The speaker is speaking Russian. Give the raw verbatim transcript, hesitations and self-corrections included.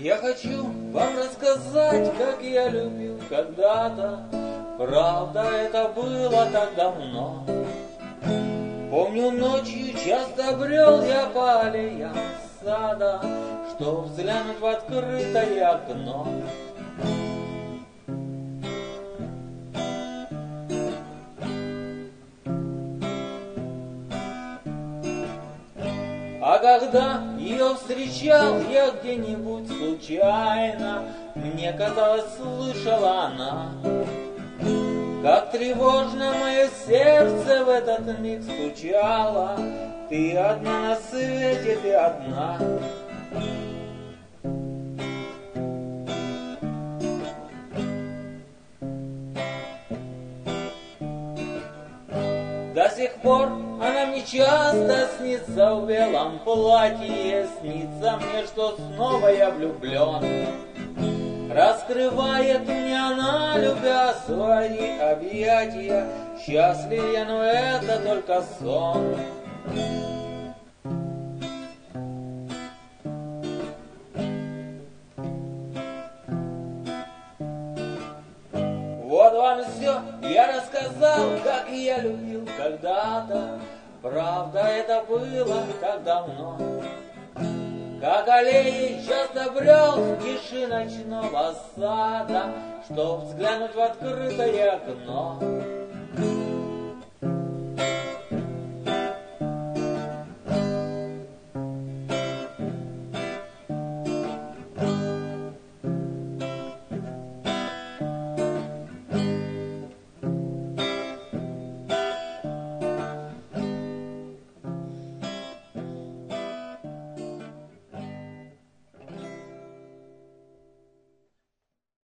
Я хочу вам рассказать, как я любил когда-то. Правда, это было так давно. Помню, ночью часто брел я по аллеям сада, чтоб взглянуть в открытое окно. А когда ее встречал я где-нибудь случайно, мне казалось, слышала она, как тревожно мое сердце в этот миг стучало. Ты одна на свете, ты одна. До сих пор она мне часто снится в белом платье, снится мне, что снова я влюблен. Раскрывает мне она, любя, свои объятия. Счастлив я, но это только сон. Вот вам все, я рассказал, как я любил когда-то. Правда, это было так давно. Как аллеи часто брел в тиши ночного сада, чтоб взглянуть в открытое окно.